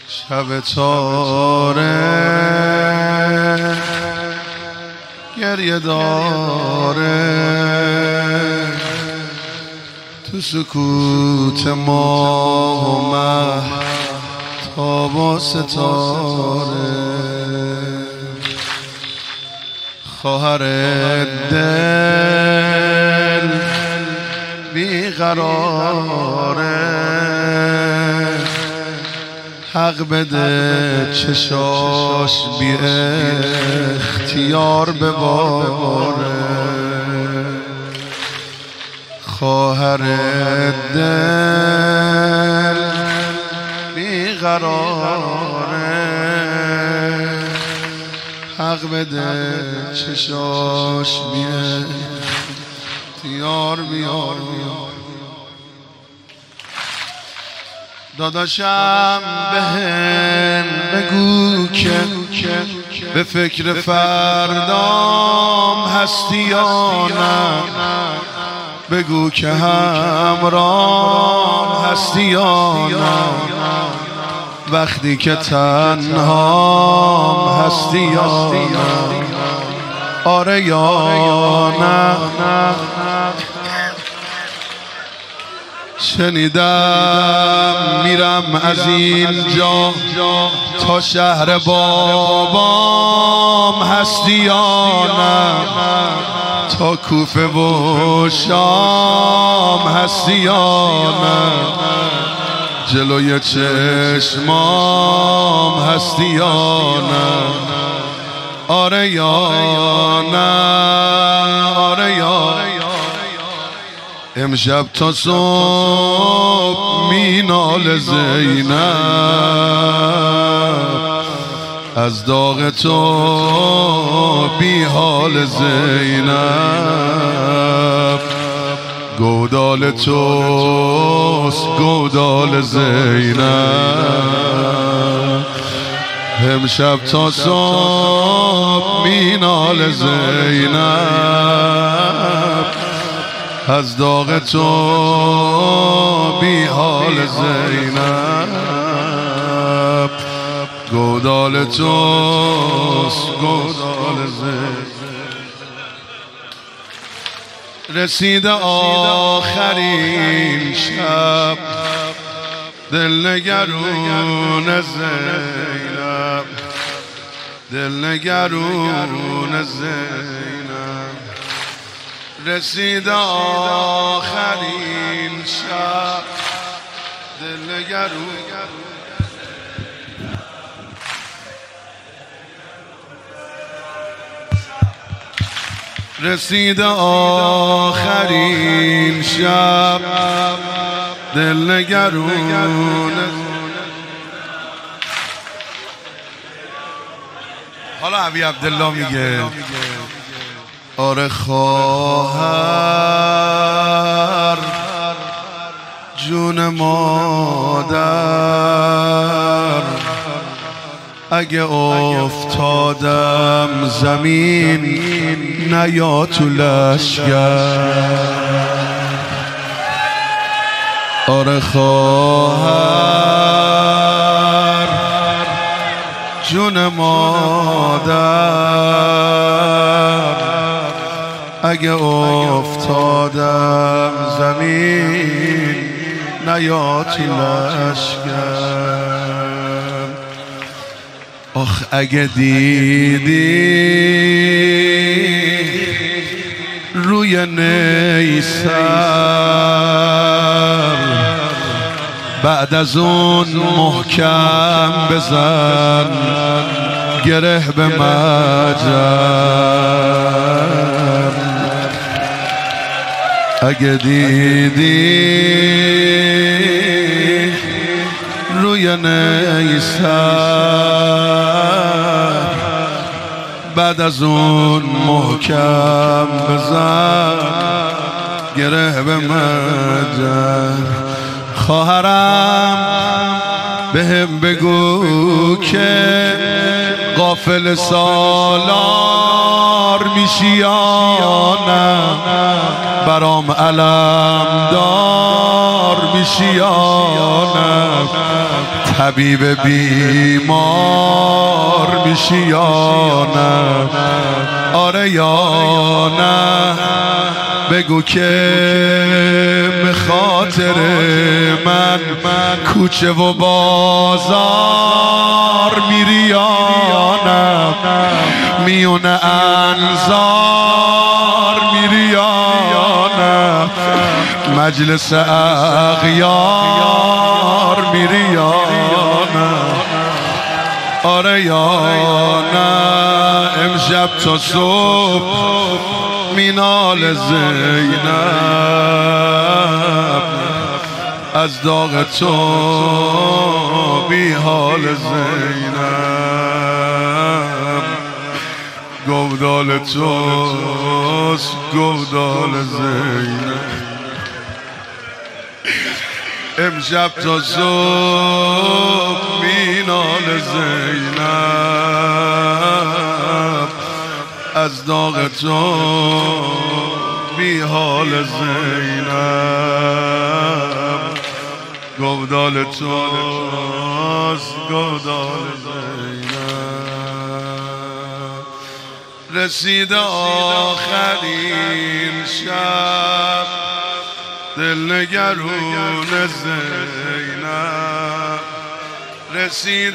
شب تاره گریه داره تو سکوت ماه و مهتاب و ستاره خواهر دل بیقراره حق بده چشاش بی اختیار بباره خواهر دل بیقراره حق بده چشاش بی اختیار بیاره داداشم بهم بگو که به فکر فردام هستی یا نه بگو که همرام هستی یا نه وقتی که تنهام هستی یا نه آره یا نه شنیدم میرم از اینجا تا شهر بابام هستی یا نه تا کوفه و شام هستی یا نه جلوی چشمام هستی یا نه آره یا نه آره یا امشب تا صبح مینال زینب از داغ تو بی حال زینب گودال توست گودال زینب امشب تا صبح مینال زینب از داغ تو بی حال زینب گودال توست گودال زینب رسید آخرین شب دلنگرون زینب دلنگرون زینب رسید آخرین شب دلنگرون رسید آخرین شب دلنگرون حالا ابی عبدالله میگه آره خواهر جون مادر اگه افتادم زمین نیا تو لشگر آره خواهر جون مادر اگه افتادم زمین نیا تو لشگر آخ اگه دیدی روی نیسر بعد از اون محکم بزن گره به مجر اگه دیدی روی نیسر بعد از اون محکم بزن گره به مجر خواهرم بهم بگو که غافل سالار میشی یا نه برام علم دار میشی یا نه حبیب بیمار میشی یا نه؟ آره یا نه؟ بگو که به خاطر من کوچه و بازار میری یا نه؟ میون انظار میری یا نه؟ مجلس اغیار میری یا نه؟ آره یا نه؟ امشب تا صبح مینال زینب از داغ تو بی حال زینب گودال توست گودال زینب امشب تا صبح مینال زینب از داغ تو بی حال زینب گودال توست گودال زینب رسید آخرین شب دلنگرون زینب رسید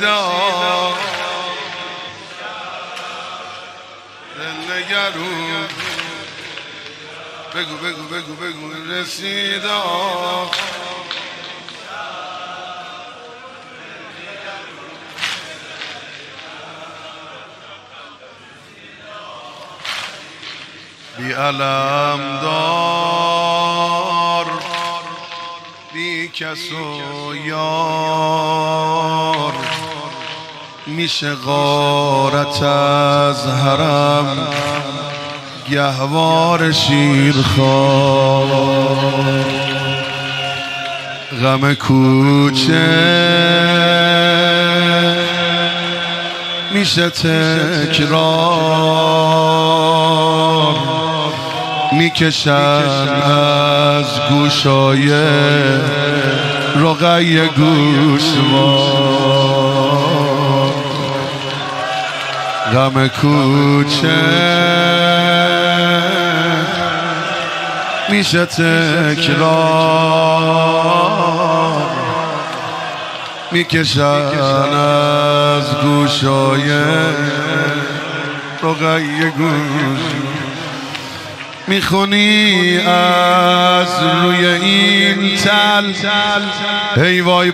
دلنگرون بگو بگو بگو بگو رسید بی علم دار بی کس و یار میشه غارت از حرم گهوار شیرخوار غم کوچه میشه تکرار میکشن از گوشای رقی گوشوار غم کوچه میشه تکرار میکشن از گوشای رقی گوشوار میخونی از روی این تل ای وای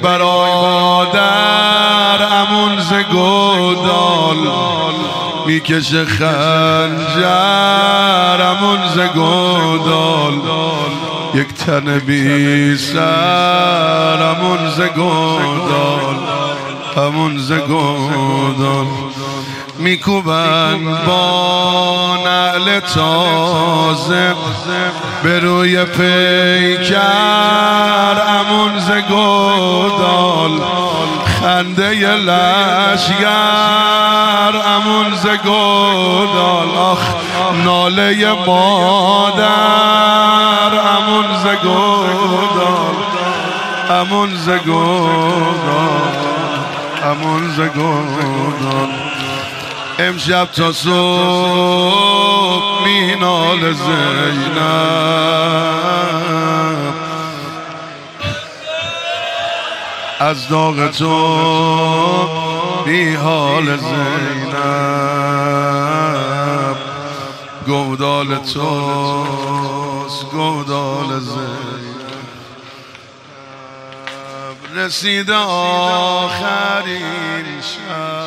برادر امون ز گودال میکشه خنجر امون ز گودال یک تن بی سر امون ز گودال امون ز گودال میکوبن با نعل تازه به روی پیکر امون ز گودال خنده لشگر امون ز گودال آخ ناله مادر امون ز گودال امون ز گودال امون ز گودال امشب تا صبح مینال زینب از داغ تو بی حال زینب گودال توست گودال زینب رسید آخرین شب